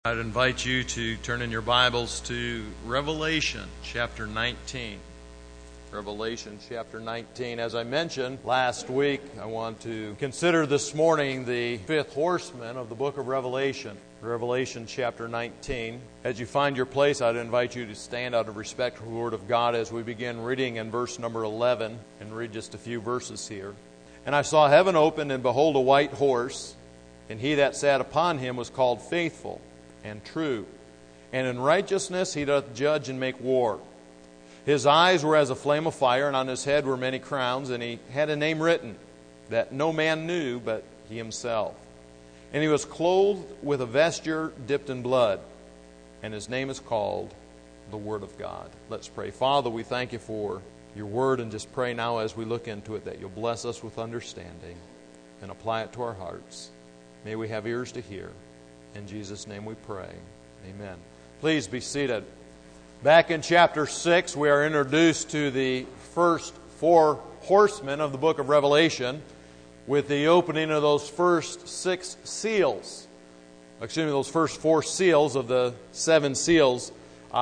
I'd invite you to turn in your Bibles to Revelation chapter 19. Revelation chapter 19. As I mentioned last week, I want to consider this morning the fifth horseman of the book of Revelation. Revelation chapter 19. As you find your place, I'd invite you to stand out of respect for the Word of God as we begin reading in verse number 11 and read just a few verses here. And I saw heaven opened, and behold, a white horse, and he that sat upon him was called Faithful and True, and in righteousness he doth judge and make war. His eyes were as a flame of fire, and on his head were many crowns, and he had a name written that no man knew but he himself. And he was clothed with a vesture dipped in blood, and his name is called the Word of God. Let's pray. Father, we thank you for your word, and just pray now as we look into it that you'll bless us with understanding and apply it to our hearts. May we have ears to hear. In Jesus' name we pray. Amen. Please be seated. Back in chapter 6, we are introduced to the first four horsemen of the book of Revelation with the opening of those first six seals. Those first four seals of the seven seals.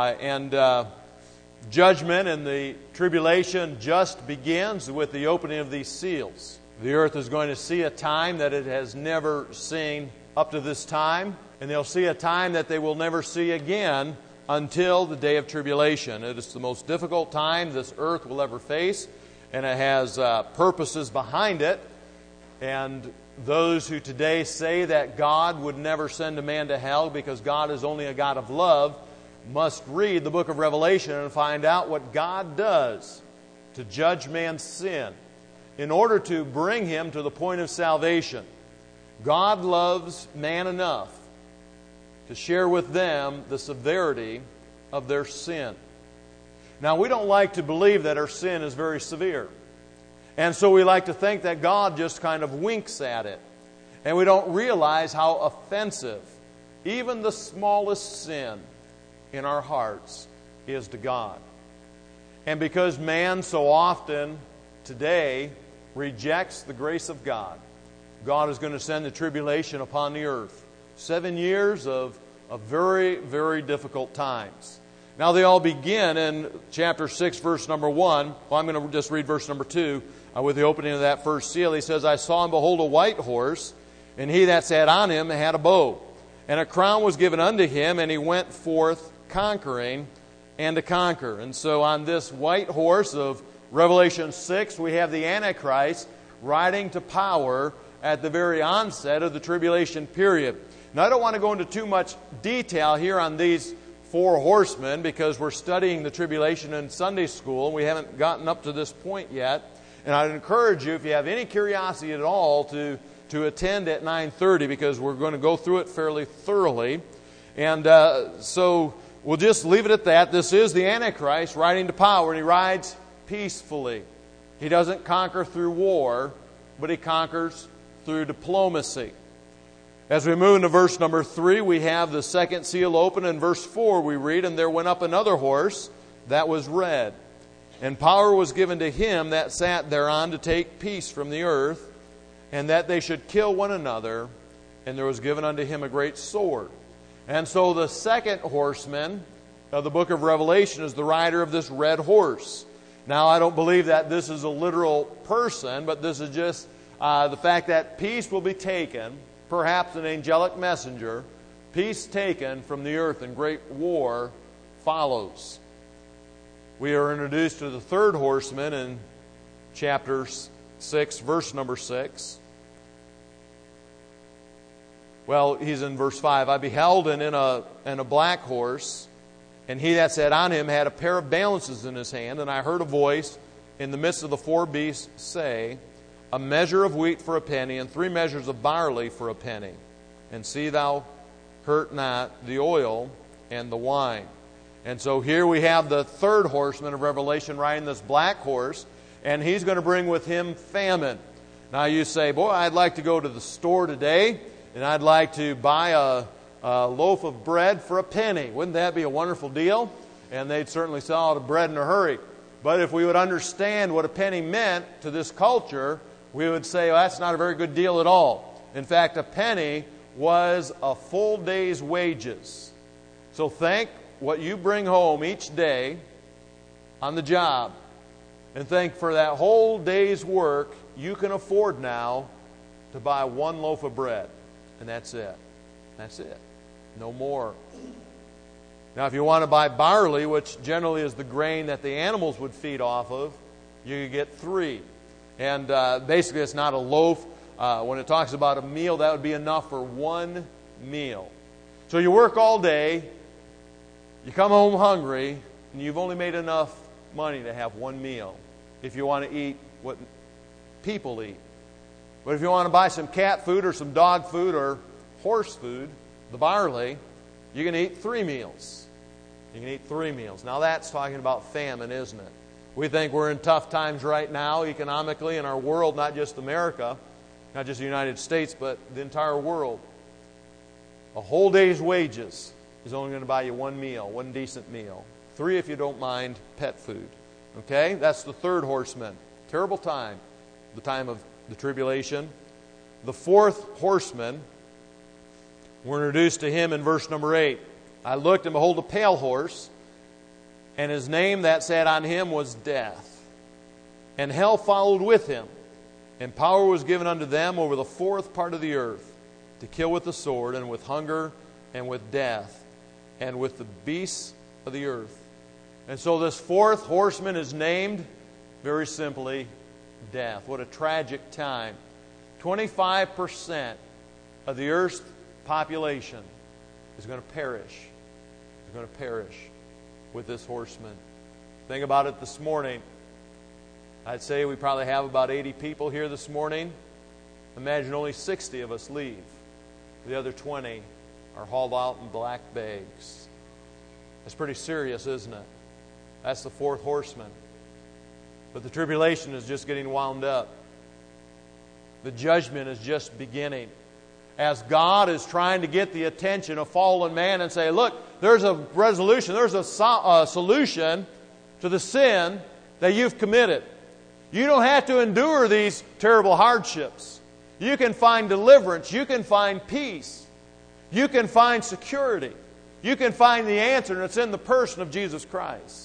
Judgment and the tribulation just begins with the opening of these seals. The earth is going to see a time that it has never seen up to this time, and they'll see a time that they will never see again until the day of tribulation. It is the most difficult time this earth will ever face, and it has purposes behind it. And those who today say that God would never send a man to hell because God is only a God of love must read the book of Revelation and find out what God does to judge man's sin in order to bring him to the point of salvation. God loves man enough to share with them the severity of their sin. Now, we don't like to believe that our sin is very severe. And so we like to think that God just kind of winks at it. And we don't realize how offensive even the smallest sin in our hearts is to God. And because man so often today rejects the grace of God, God is going to send the tribulation upon the earth. 7 years of very, very difficult times. Now they all begin in chapter 6, verse number 1. Well, I'm going to just read verse number 2 with the opening of that first seal. He says, I saw and behold a white horse, and he that sat on him had a bow. And a crown was given unto him, and he went forth conquering and to conquer. And so on this white horse of Revelation 6, we have the Antichrist riding to power at the very onset of the tribulation period. Now, I don't want to go into too much detail here on these four horsemen because we're studying the tribulation in Sunday school and we haven't gotten up to this point yet. And I'd encourage you, if you have any curiosity at all, to attend at 9:30 because we're going to go through it fairly thoroughly. And so we'll just leave it at that. This is the Antichrist riding to power, and he rides peacefully. He doesn't conquer through war, but he conquers through diplomacy. As we move into verse number 3, we have the second seal open. In verse 4 we read, And there went up another horse that was red, and power was given to him that sat thereon to take peace from the earth, and that they should kill one another, and there was given unto him a great sword. And so the second horseman of the book of Revelation is the rider of this red horse. Now, I don't believe that this is a literal person, but this is just the fact that peace will be taken, perhaps an angelic messenger, peace taken from the earth, and great war follows. We are introduced to the third horseman in chapter 6, verse number 6. Well, he's in verse 5. I beheld in a black horse, and he that sat on him had a pair of balances in his hand, and I heard a voice in the midst of the four beasts say, A measure of wheat for a penny, and 3 measures of barley for a penny. And see thou hurt not the oil and the wine. And so here we have the third horseman of Revelation riding this black horse, and he's going to bring with him famine. Now you say, boy, I'd like to go to the store today, and I'd like to buy a loaf of bread for a penny. Wouldn't that be a wonderful deal? And they'd certainly sell out of bread in a hurry. But if we would understand what a penny meant to this culture, we would say, well, that's not a very good deal at all. In fact, a penny was a full day's wages. So think what you bring home each day on the job, and think for that whole day's work, you can afford now to buy one loaf of bread. And that's it. That's it. No more. Now, if you want to buy barley, which generally is the grain that the animals would feed off of, you could get 3. And basically, it's not a loaf. When it talks about a meal, that would be enough for one meal. So you work all day, you come home hungry, and you've only made enough money to have one meal if you want to eat what people eat. But if you want to buy some cat food or some dog food or horse food, the barley, you can eat 3 meals. You can eat 3 meals. Now that's talking about famine, isn't it? We think we're in tough times right now economically in our world, not just America, not just the United States, but the entire world. A whole day's wages is only going to buy you one meal, one decent meal. 3 if you don't mind pet food. Okay? That's the third horseman. Terrible time. The time of the tribulation. The fourth horseman, we're introduced to him in verse number 8. I looked, and behold, a pale horse, and his name that sat on him was Death. And hell followed with him, and power was given unto them over the fourth part of the earth, to kill with the sword, and with hunger, and with death, and with the beasts of the earth. And so this fourth horseman is named, very simply, Death. What a tragic time. 25% of the earth's population is going to perish. Is going to perish with this horseman. Think about it this morning. I'd say we probably have about 80 people here this morning. Imagine only 60 of us leave. The other 20 are hauled out in black bags. That's pretty serious, isn't it? That's the fourth horseman. But the tribulation is just getting wound up. The judgment is just beginning. As God is trying to get the attention of fallen man and say, look, there's a resolution, there's a solution to the sin that you've committed. You don't have to endure these terrible hardships. You can find deliverance. You can find peace. You can find security. You can find the answer, and it's in the person of Jesus Christ.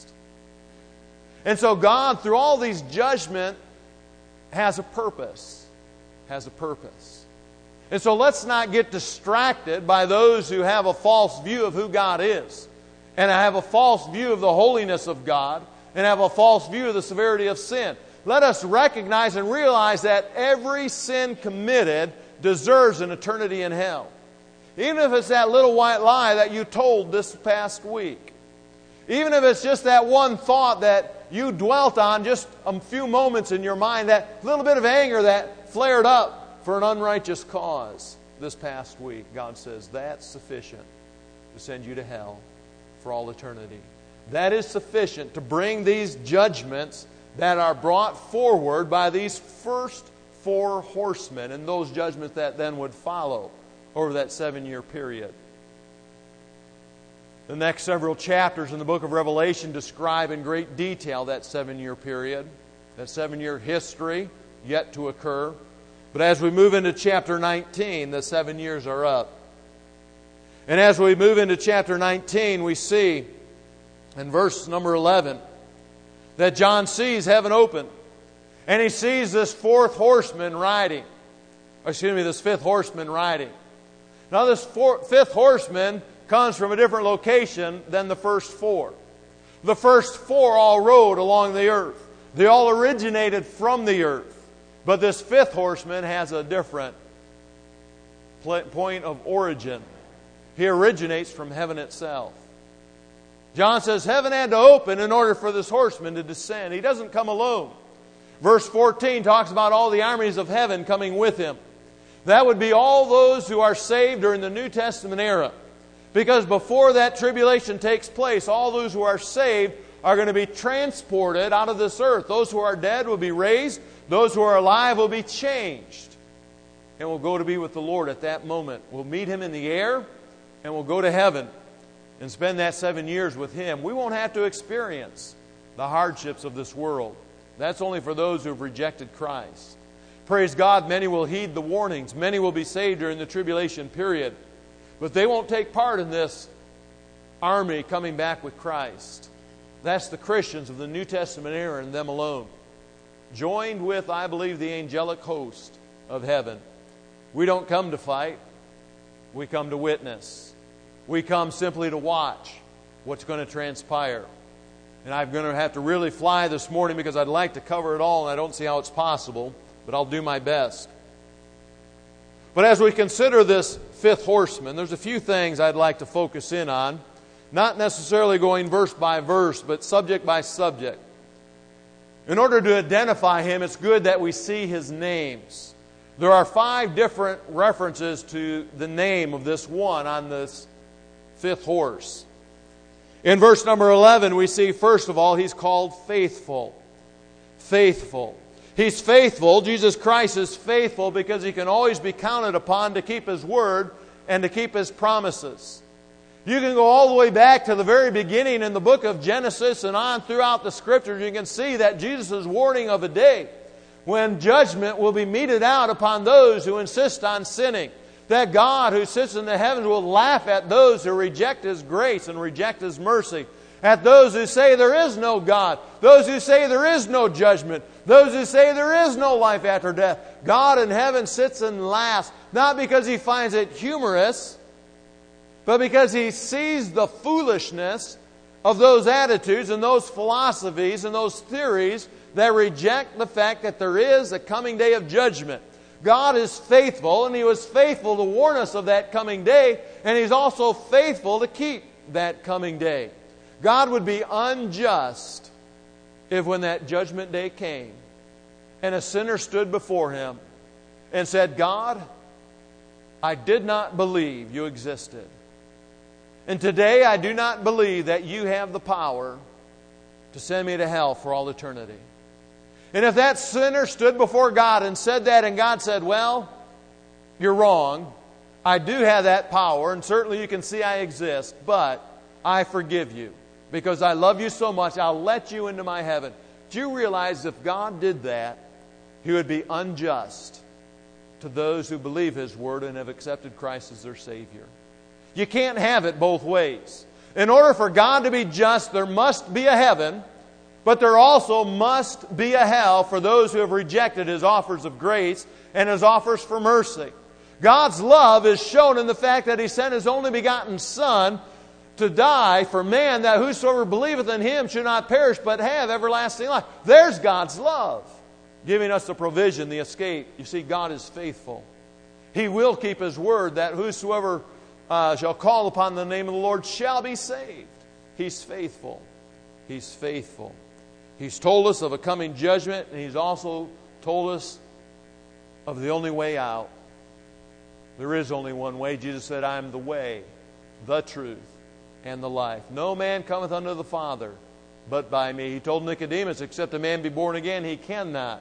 And so God, through all these judgments, has a purpose. Has a purpose. And so let's not get distracted by those who have a false view of who God is, and have a false view of the holiness of God, and have a false view of the severity of sin. Let us recognize and realize that every sin committed deserves an eternity in hell. Even if it's that little white lie that you told this past week. Even if it's just that one thought that you dwelt on just a few moments in your mind, that little bit of anger that flared up for an unrighteous cause this past week. God says that's sufficient to send you to hell for all eternity. That is sufficient to bring these judgments that are brought forward by these first 4 horsemen, and those judgments that then would follow over that 7-year period. The next several chapters in the book of Revelation describe in great detail that 7-year period, that 7-year history yet to occur. But as we move into chapter 19, the 7 years are up. And as we move into chapter 19, we see in verse number 11 that John sees heaven open. And he sees this fifth horseman riding. Now this fifth horseman comes from a different location than the first 4. The first 4 all rode along the earth. They all originated from the earth. But this fifth horseman has a different point of origin. He originates from heaven itself. John says heaven had to open in order for this horseman to descend. He doesn't come alone. Verse 14 talks about all the armies of heaven coming with him. That would be all those who are saved during the New Testament era. Because before that tribulation takes place, all those who are saved are going to be transported out of this earth. Those who are dead will be raised. Those who are alive will be changed. And will go to be with the Lord at that moment. We'll meet Him in the air, and we'll go to heaven and spend that 7 years with Him. We won't have to experience the hardships of this world. That's only for those who have rejected Christ. Praise God, many will heed the warnings. Many will be saved during the tribulation period. But they won't take part in this army coming back with Christ. That's the Christians of the New Testament era and them alone. Joined with, I believe, the angelic host of heaven. We don't come to fight. We come to witness. We come simply to watch what's going to transpire. And I'm going to have to really fly this morning because I'd like to cover it all, and I don't see how it's possible, but I'll do my best. But as we consider this fifth horseman, there's a few things I'd like to focus in on. Not necessarily going verse by verse, but subject by subject. In order to identify him, it's good that we see his names. There are 5 different references to the name of this one on this fifth horse. In verse number 11, we see, first of all, he's called faithful. Faithful. He's faithful. Jesus Christ is faithful because he can always be counted upon to keep his word and to keep his promises. You can go all the way back to the very beginning in the book of Genesis and on throughout the Scriptures. You can see that Jesus' warning of a day when judgment will be meted out upon those who insist on sinning. That God who sits in the heavens will laugh at those who reject His grace and reject His mercy. At those who say there is no God. Those who say there is no judgment. Those who say there is no life after death. God in heaven sits and laughs. Not because He finds it humorous, but because He sees the foolishness of those attitudes and those philosophies and those theories that reject the fact that there is a coming day of judgment. God is faithful, and He was faithful to warn us of that coming day, and He's also faithful to keep that coming day. God would be unjust if when that judgment day came and a sinner stood before Him and said, God, I did not believe You existed. And today I do not believe that You have the power to send me to hell for all eternity. And if that sinner stood before God and said that, and God said, well, you're wrong. I do have that power, and certainly you can see I exist, but I forgive you. Because I love you so much, I'll let you into my heaven. Do you realize if God did that, He would be unjust to those who believe His word and have accepted Christ as their Savior? You can't have it both ways. In order for God to be just, there must be a heaven, but there also must be a hell for those who have rejected His offers of grace and His offers for mercy. God's love is shown in the fact that He sent His only begotten Son to die for man, that whosoever believeth in Him should not perish but have everlasting life. There's God's love, giving us the provision, the escape. You see, God is faithful. He will keep His word that whosoever shall call upon the name of the Lord shall be saved. He's faithful. He's faithful. He's told us of a coming judgment, and He's also told us of the only way out. There is only one way. Jesus said, I am the way, the truth, and the life. No man cometh unto the Father but by me. He told Nicodemus, except a man be born again, he cannot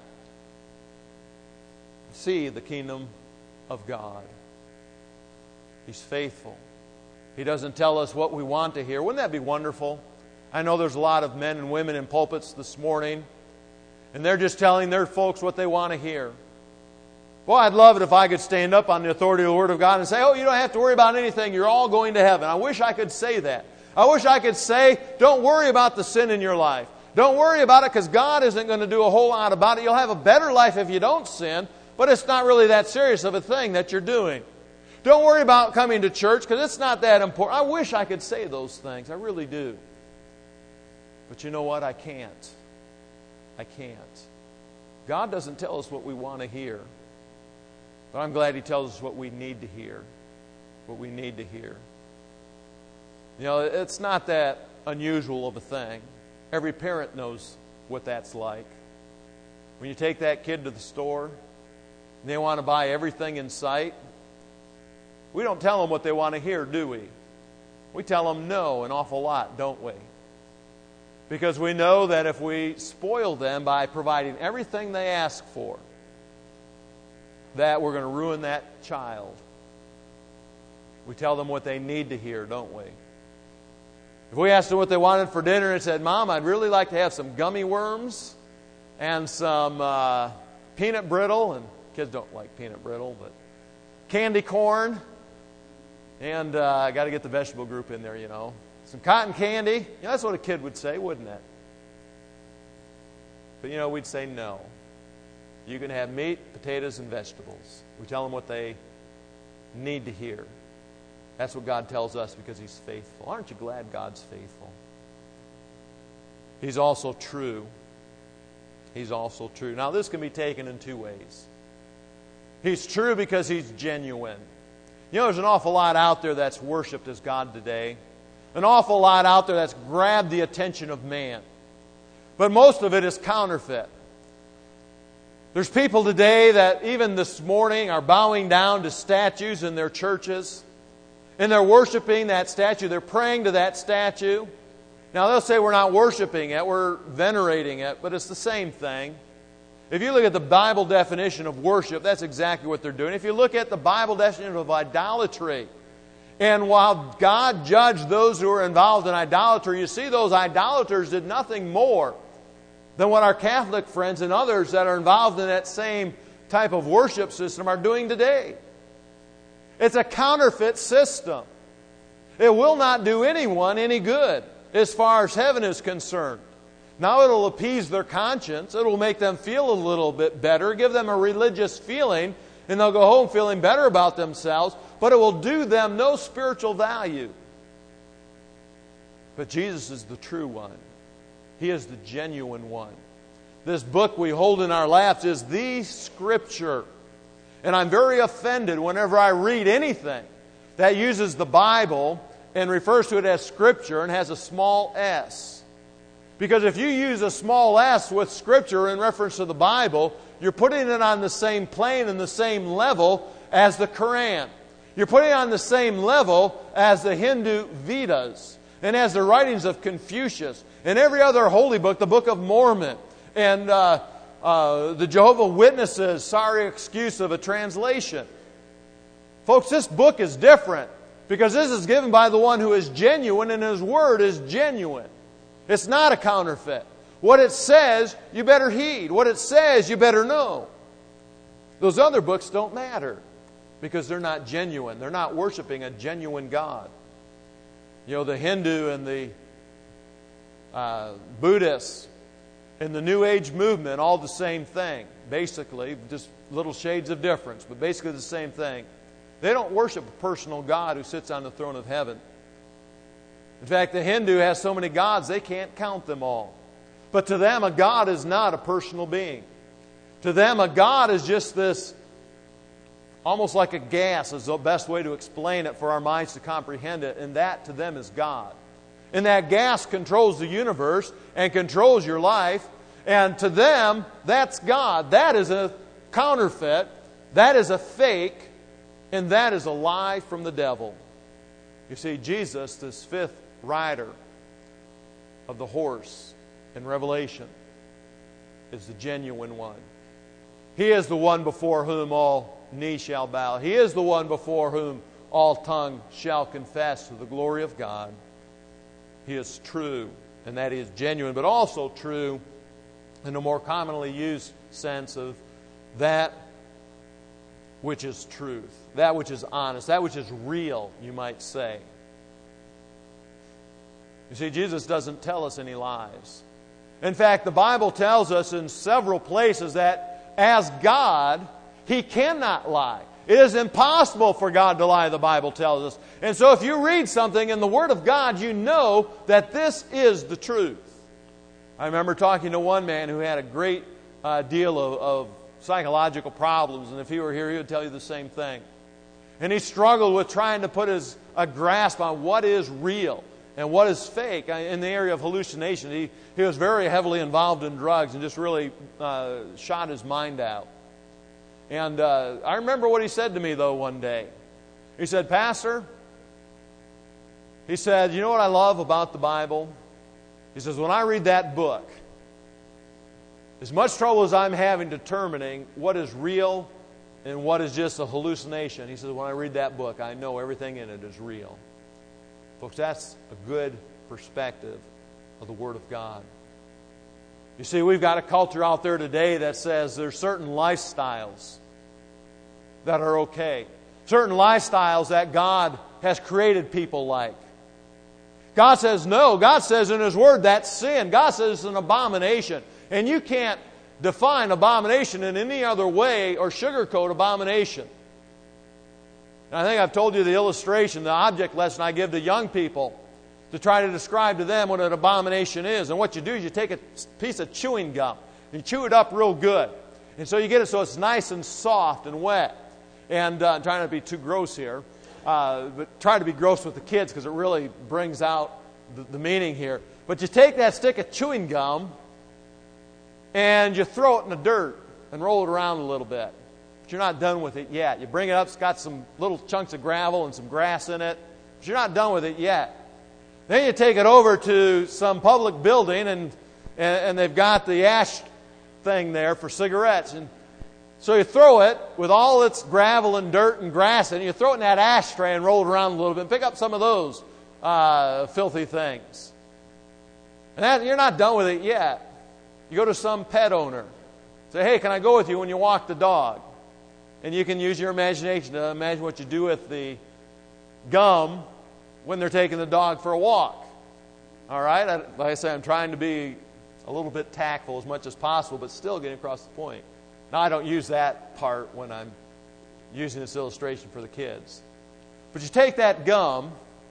see the kingdom of God. He's faithful. He doesn't tell us what we want to hear. Wouldn't that be wonderful? I know there's a lot of men and women in pulpits this morning, and they're just telling their folks what they want to hear. Boy, I'd love it if I could stand up on the authority of the Word of God and say, oh, you don't have to worry about anything. You're all going to heaven. I wish I could say that. I wish I could say, don't worry about the sin in your life. Don't worry about it because God isn't going to do a whole lot about it. You'll have a better life if you don't sin, but it's not really that serious of a thing that you're doing. Don't worry about coming to church because it's not that important. I wish I could say those things. I really do. But you know what? I can't. I can't. God doesn't tell us what we want to hear. But I'm glad He tells us what we need to hear. What we need to hear. You know, it's not that unusual of a thing. Every parent knows what that's like. When you take that kid to the store and they want to buy everything in sight, we don't tell them what they want to hear, do we? We tell them no an awful lot, don't we? Because we know that if we spoil them by providing everything they ask for, that we're going to ruin that child. We tell them what they need to hear, don't we? If we asked them what they wanted for dinner and said, Mom, I'd really like to have some gummy worms and some peanut brittle, and kids don't like peanut brittle, but candy corn, and I got to get the vegetable group in there, Some cotton candy. That's what a kid would say, wouldn't it? But, we'd say no. You can have meat, potatoes, and vegetables. We tell them what they need to hear. That's what God tells us because He's faithful. Aren't you glad God's faithful? He's also true. He's also true. Now, this can be taken in two ways. He's true because He's genuine. There's an awful lot out there that's worshipped as God today. An awful lot out there that's grabbed the attention of man. But most of it is counterfeit. There's people today that even this morning are bowing down to statues in their churches. And they're worshiping that statue. They're praying to that statue. Now they'll say we're not worshiping it, we're venerating it, but it's the same thing. If you look at the Bible definition of worship, that's exactly what they're doing. If you look at the Bible definition of idolatry, and while God judged those who were involved in idolatry, you see those idolaters did nothing more than what our Catholic friends and others that are involved in that same type of worship system are doing today. It's a counterfeit system. It will not do anyone any good as far as heaven is concerned. Now it'll appease their conscience. It'll make them feel a little bit better, give them a religious feeling, and they'll go home feeling better about themselves, but it will do them no spiritual value. But Jesus is the true one. He is the genuine one. This book we hold in our laps is the Scripture. And I'm very offended whenever I read anything that uses the Bible and refers to it as Scripture and has a small s. Because if you use a small s with Scripture in reference to the Bible, you're putting it on the same plane and the same level as the Quran. You're putting it on the same level as the Hindu Vedas and as the writings of Confucius and every other holy book, the Book of Mormon, and the Jehovah's Witnesses, sorry excuse of a translation. Folks, this book is different because this is given by the one who is genuine and His Word is genuine. It's not a counterfeit. What it says, you better heed. What it says, you better know. Those other books don't matter because they're not genuine. They're not worshiping a genuine God. The Hindu and the Buddhists and the New Age movement, all the same thing. Basically, just little shades of difference, but basically the same thing. They don't worship a personal God who sits on the throne of heaven. In fact, the Hindu has so many gods, they can't count them all. But to them, a God is not a personal being. To them, a God is just this, almost like a gas is the best way to explain it for our minds to comprehend it. And that to them is God. And that gas controls the universe and controls your life. And to them, that's God. That is a counterfeit. That is a fake. And that is a lie from the devil. You see, Jesus, this fifth rider of the horse in Revelation, is the genuine one. He is the one before whom all knee shall bow. He is the one before whom all tongue shall confess to the glory of God. He is true, and that is genuine, but also true in a more commonly used sense of that which is truth, that which is honest, that which is real, you might say. You see, Jesus doesn't tell us any lies. In fact, the Bible tells us in several places that as God, He cannot lie. It is impossible for God to lie, the Bible tells us. And so if you read something in the Word of God, you know that this is the truth. I remember talking to one man who had a great deal of psychological problems, and if he were here, he would tell you the same thing. And he struggled with trying to put a grasp on what is real and what is fake in the area of hallucination. He was very heavily involved in drugs and just really shot his mind out. And I remember what he said to me, though, one day. He said, "Pastor," he said, "you know what I love about the Bible?" He says, "when I read that book, as much trouble as I'm having determining what is real and what is just a hallucination," he says, "when I read that book, I know everything in it is real." Folks, that's a good perspective of the Word of God. You see, we've got a culture out there today that says there's certain lifestyles that are okay. Certain lifestyles that God has created people like. God says no. God says in His Word that's sin. God says it's an abomination. And you can't define abomination in any other way or sugarcoat abomination. And I think I've told you the illustration, the object lesson I give to young people to try to describe to them what an abomination is. And what you do is you take a piece of chewing gum and you chew it up real good. And so you get it so it's nice and soft and wet. And I'm trying not to be too gross here, but try to be gross with the kids because it really brings out the meaning here. But you take that stick of chewing gum and you throw it in the dirt and roll it around a little bit. But you're not done with it yet. You bring it up, it's got some little chunks of gravel and some grass in it, but you're not done with it yet. Then you take it over to some public building and they've got the ash thing there for cigarettes. And so you throw it with all its gravel and dirt and grass in it, you throw it in that ashtray and roll it around a little bit and pick up some of those filthy things. And you're not done with it yet. You go to some pet owner. Say, hey, can I go with you when you walk the dog? And you can use your imagination to imagine what you do with the gum when they're taking the dog for a walk. All right? Like I say, I'm trying to be a little bit tactful as much as possible, but still getting across the point. Now, I don't use that part when I'm using this illustration for the kids. But you take that gum,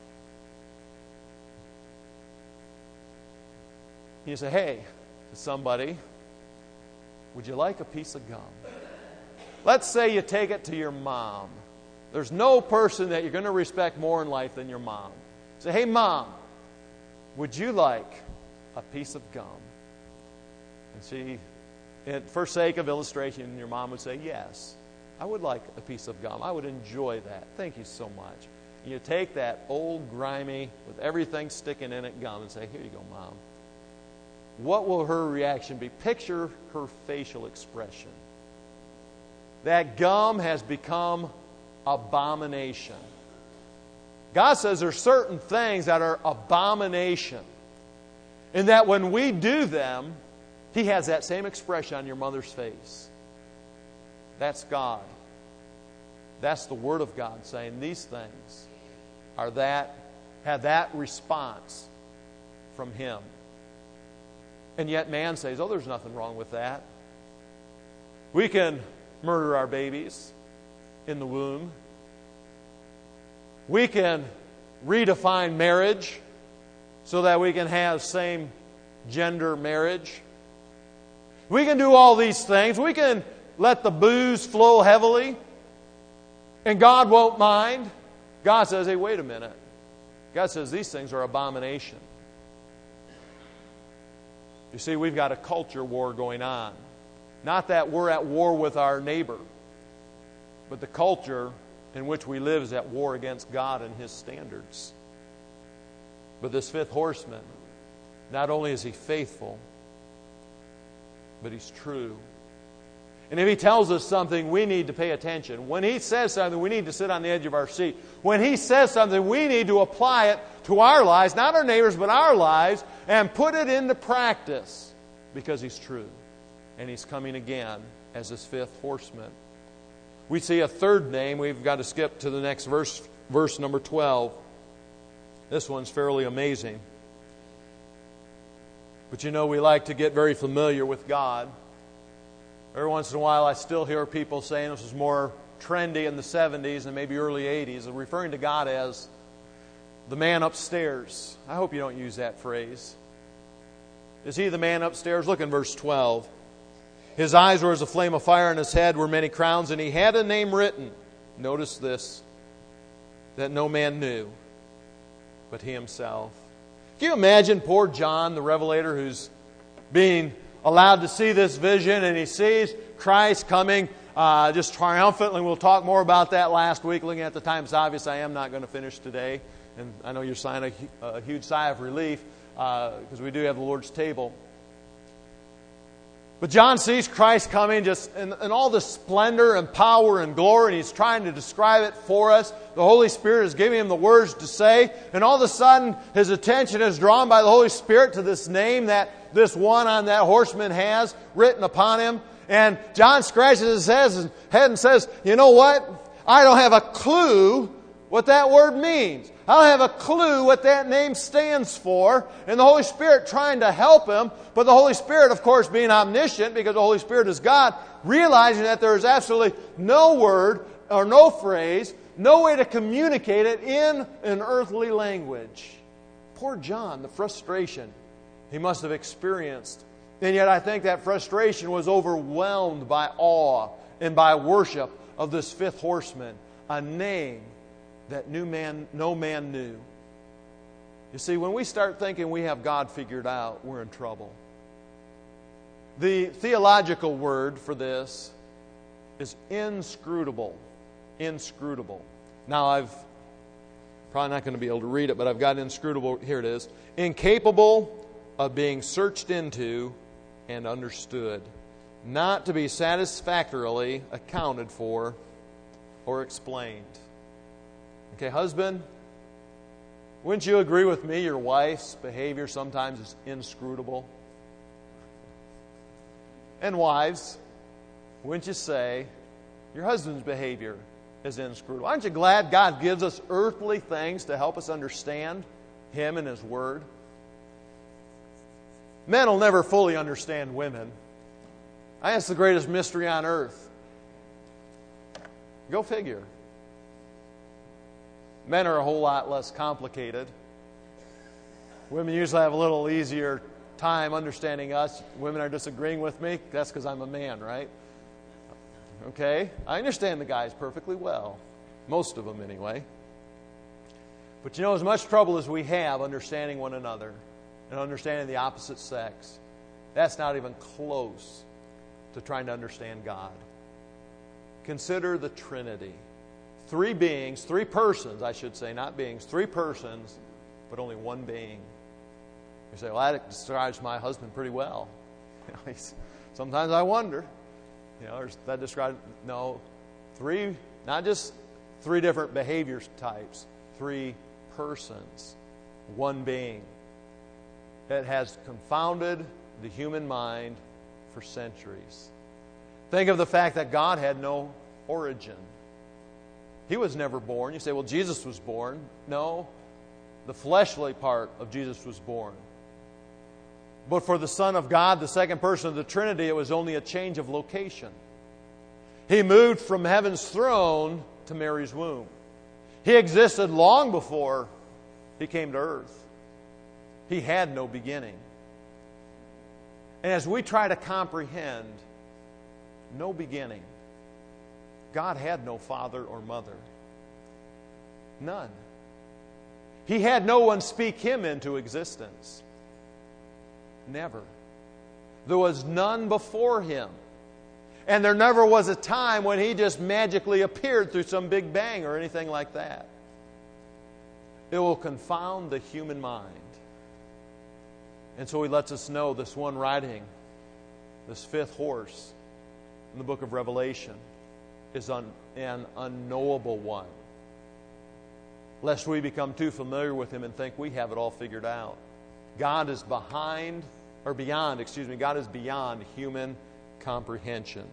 you say, hey, to somebody, would you like a piece of gum? Let's say you take it to your mom. There's no person that you're going to respect more in life than your mom. Say, hey, Mom, would you like a piece of gum? And she, for sake of illustration, your mom would say, yes, I would like a piece of gum. I would enjoy that. Thank you so much. And you take that old, grimy, with everything sticking in it gum and say, here you go, Mom. What will her reaction be? Picture her facial expression. That gum has become abomination. God says there's certain things that are abomination. And that when we do them, He has that same expression on your mother's face. That's God. That's the Word of God saying these things have that response from Him. And yet man says, oh, there's nothing wrong with that. We can murder our babies in the womb. We can redefine marriage so that we can have same-gender marriage. We can do all these things. We can let the booze flow heavily, and God won't mind. God says, hey, wait a minute. God says these things are abomination. You see, we've got a culture war going on. Not that we're at war with our neighbor, but the culture in which we live is at war against God and His standards. But this fifth horseman, not only is he faithful, but he's true. And if he tells us something, we need to pay attention. When he says something, we need to sit on the edge of our seat. When he says something, we need to apply it to our lives, not our neighbors, but our lives, and put it into practice because he's true. And he's coming again as this fifth horseman. We see a third name. We've got to skip to the next verse number 12. This one's fairly amazing. But you know, we like to get very familiar with God. Every once in a while I still hear people saying this was more trendy in the 70s and maybe early 80s, referring to God as the man upstairs. I hope you don't use that phrase. Is He the man upstairs? Look in verse 12. His eyes were as a flame of fire, and his head were many crowns, and he had a name written. Notice this, that no man knew but he himself. Can you imagine poor John, the Revelator, who's being allowed to see this vision, and he sees Christ coming just triumphantly. We'll talk more about that last week, looking at the time. It's obvious I am not going to finish today, and I know you're sighing a huge sigh of relief because we do have the Lord's table. But John sees Christ coming just in all the splendor and power and glory, and he's trying to describe it for us. The Holy Spirit is giving him the words to say, and all of a sudden his attention is drawn by the Holy Spirit to this name that this one on that horseman has written upon him. And John scratches his head and says, you know what? I don't have a clue what that word means. I don't have a clue what that name stands for. And the Holy Spirit trying to help him, but the Holy Spirit, of course, being omniscient, because the Holy Spirit is God, realizing that there is absolutely no word or no phrase, no way to communicate it in an earthly language. Poor John, the frustration he must have experienced. And yet I think that frustration was overwhelmed by awe and by worship of this fifth horseman, a name that no man knew. You see, when we start thinking we have God figured out, we're in trouble. The theological word for this is inscrutable. Inscrutable. Now, I've probably not going to be able to read it, but I've got inscrutable. Here it is. Incapable of being searched into and understood. Not to be satisfactorily accounted for or explained. Okay, husband, wouldn't you agree with me your wife's behavior sometimes is inscrutable? And wives, wouldn't you say your husband's behavior is inscrutable? Aren't you glad God gives us earthly things to help us understand Him and His Word? Men will never fully understand women. I think it's the greatest mystery on earth. Go figure. Men are a whole lot less complicated. Women usually have a little easier time understanding us. Women are disagreeing with me. That's because I'm a man, right? Okay? I understand the guys perfectly well. Most of them, anyway. But you know, as much trouble as we have understanding one another and understanding the opposite sex, that's not even close to trying to understand God. Consider the Trinity. Three beings, three persons, I should say, not beings, three persons, but only one being. You say, well, that describes my husband pretty well. Sometimes I wonder, that describes, no, three, not just three different behavior types, three persons, one being. That has confounded the human mind for centuries. Think of the fact that God had no origin. He was never born. You say, well, Jesus was born. No, the fleshly part of Jesus was born. But for the Son of God, the second person of the Trinity, it was only a change of location. He moved from heaven's throne to Mary's womb. He existed long before He came to earth. He had no beginning. And as we try to comprehend no beginning, God had no father or mother. None. He had no one speak Him into existence. Never. There was none before Him. And there never was a time when He just magically appeared through some big bang or anything like that. It will confound the human mind. And so He lets us know this one riding, this fifth horse in the book of Revelation, is an unknowable one. Lest we become too familiar with Him and think we have it all figured out. God is beyond human comprehension.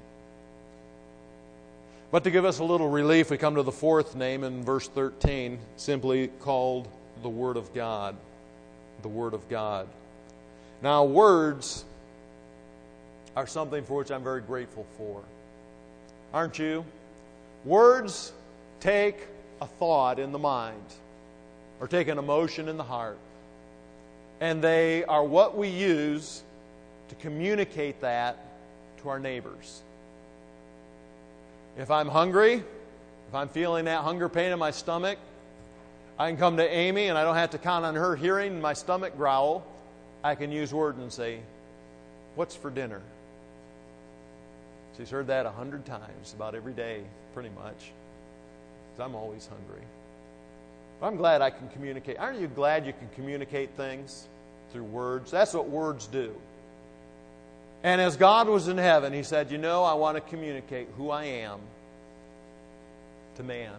But to give us a little relief, we come to the fourth name in verse 13, simply called the Word of God. The Word of God. Now, words are something for which I'm very grateful for. Aren't you? Words take a thought in the mind or take an emotion in the heart. And they are what we use to communicate that to our neighbors. If I'm hungry, if I'm feeling that hunger pain in my stomach, I can come to Amy and I don't have to count on her hearing my stomach growl. I can use words and say, "What's for dinner?" She's heard that 100 times, about every day, pretty much. Because I'm always hungry. But I'm glad I can communicate. Aren't you glad you can communicate things through words? That's what words do. And as God was in heaven, He said, I want to communicate who I am to man.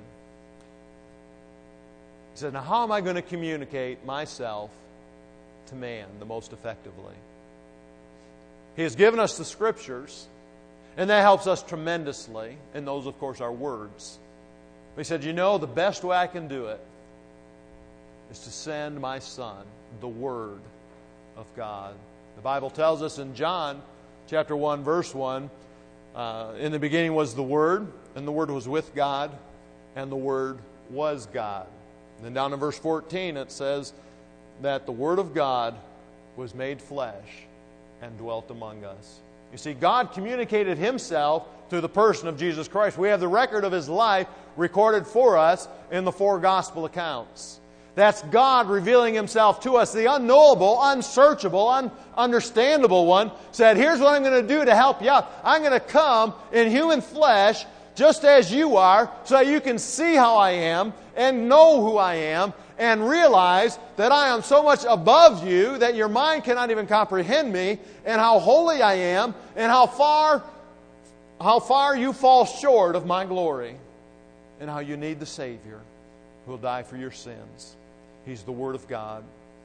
He said, now how am I going to communicate myself to man the most effectively? He has given us the Scriptures, and that helps us tremendously. And those, of course, are words. But He said, the best way I can do it is to send my Son, the Word of God. The Bible tells us in John chapter 1, verse 1, in the beginning was the Word, and the Word was with God, and the Word was God. And then down in verse 14 it says that the Word of God was made flesh and dwelt among us. You see, God communicated Himself through the person of Jesus Christ. We have the record of His life recorded for us in the 4 gospel accounts. That's God revealing Himself to us. The unknowable, unsearchable, ununderstandable one said, here's what I'm going to do to help you out. I'm going to come in human flesh just as you are so that you can see how I am and know who I am and realize that I am so much above you that your mind cannot even comprehend me, and how holy I am, and how far you fall short of my glory, and how you need the Savior who will die for your sins. He's the Word of God.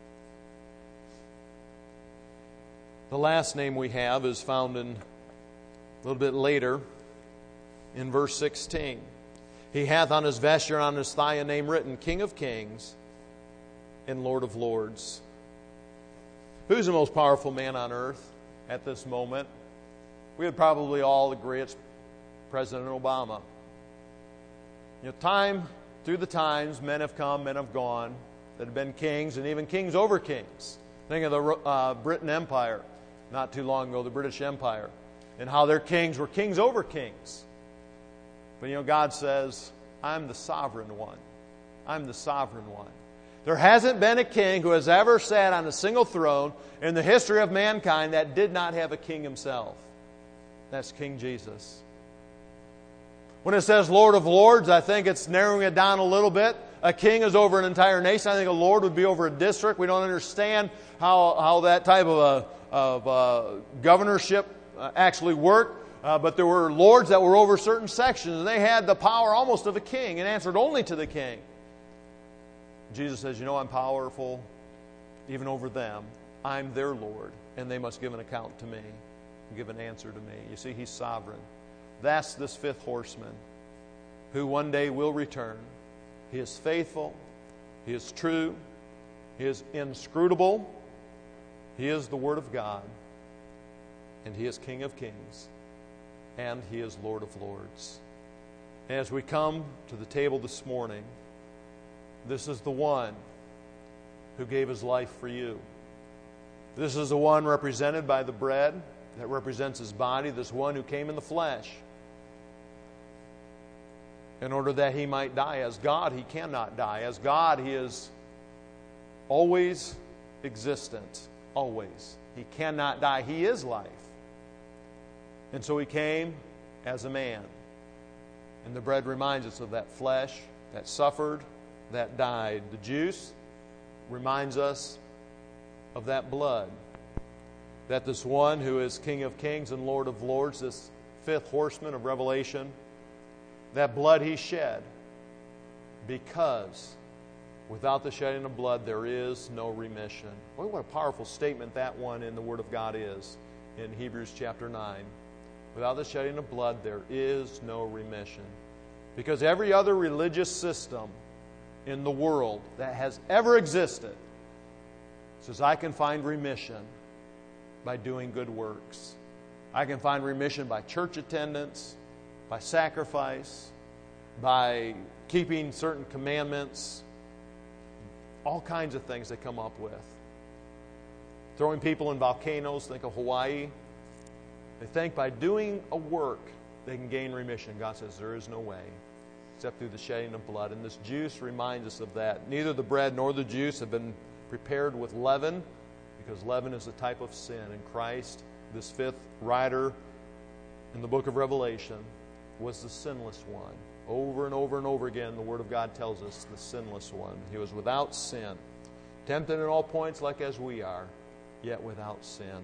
The last name we have is found in a little bit later in verse 16. He hath on his vesture and on his thigh a name written, King of Kings and Lord of Lords. Who's the most powerful man on earth at this moment? We would probably all agree it's President Obama. Through the times, men have come, men have gone, that have been kings, and even kings over kings. Think of the Britain Empire, not too long ago, the British Empire, and how their kings were kings over kings. But God says, I'm the sovereign one. I'm the sovereign one. There hasn't been a king who has ever sat on a single throne in the history of mankind that did not have a king himself. That's King Jesus. When it says Lord of Lords, I think it's narrowing it down a little bit. A king is over an entire nation. I think a lord would be over a district. We don't understand how that type of governorship actually worked. But there were lords that were over certain sections, and they had the power almost of a king and answered only to the king. Jesus says, I'm powerful even over them. I'm their Lord, and they must give an account to me, give an answer to me. You see, He's sovereign. That's this 5th horseman who one day will return. He is faithful. He is true. He is inscrutable. He is the Word of God. And He is King of Kings. And He is Lord of Lords. As we come to the table this morning, this is the one who gave His life for you. This is the one represented by the bread that represents His body, this one who came in the flesh. In order that He might die. As God, He cannot die. As God, He is always existent. Always. He cannot die. He is life. And so He came as a man. And the bread reminds us of that flesh that suffered, that died. The juice reminds us of that blood. That this one who is King of Kings and Lord of Lords, this 5th horseman of Revelation, that blood He shed, because without the shedding of blood there is no remission. Boy, what a powerful statement that one in the Word of God is in Hebrews chapter 9. Without the shedding of blood there is no remission. Because every other religious system in the world that has ever existed says, I can find remission by doing good works. I can find remission by church attendance, by sacrifice, by keeping certain commandments, all kinds of things they come up with. Throwing people in volcanoes, think of Hawaii. They think by doing a work they can gain remission. God says there is no way except through the shedding of blood. And this juice reminds us of that. Neither the bread nor the juice have been prepared with leaven, because leaven is a type of sin. And Christ, this 5th rider in the book of Revelation, was the sinless one. Over and over and over again, the Word of God tells us the sinless one. He was without sin, tempted in all points like as we are, yet without sin.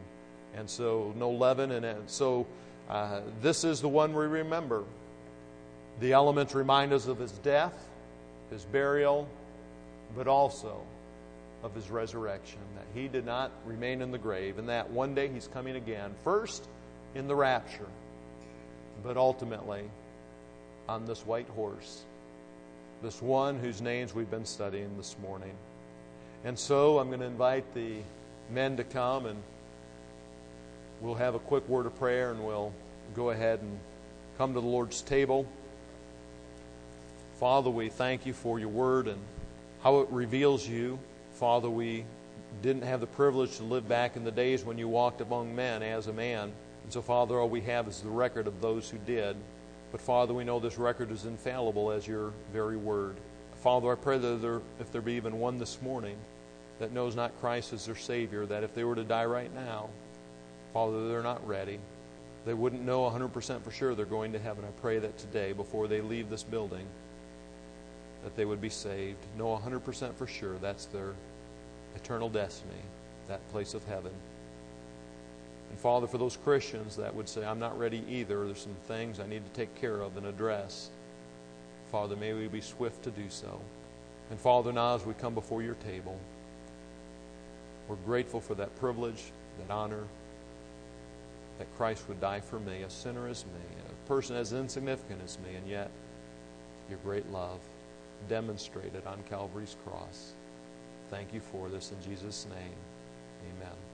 And so no leaven. And so this is the one we remember. The elements remind us of his death, his burial, but also of his resurrection, that he did not remain in the grave, and that one day he's coming again, first in the rapture, but ultimately on this white horse, this one whose names we've been studying this morning. And so I'm going to invite the men to come, and we'll have a quick word of prayer, and we'll go ahead and come to the Lord's table. Father, we thank you for your word and how it reveals you. Father, we didn't have the privilege to live back in the days when you walked among men as a man. And so, Father, all we have is the record of those who did. But, Father, we know this record is infallible as your very word. Father, I pray that if there be even one this morning that knows not Christ as their Savior, that if they were to die right now, Father, they're not ready. They wouldn't know 100% for sure they're going to heaven. I pray that today, before they leave this building, that they would be saved. Know 100% for sure that's their eternal destiny, that place of heaven. And Father, for those Christians that would say, I'm not ready either, there's some things I need to take care of and address, Father, may we be swift to do so. And Father, now as we come before your table, we're grateful for that privilege, that honor, that Christ would die for me, a sinner as me, a person as insignificant as me, and yet your great love demonstrated on Calvary's cross. Thank you for this in Jesus' name. Amen.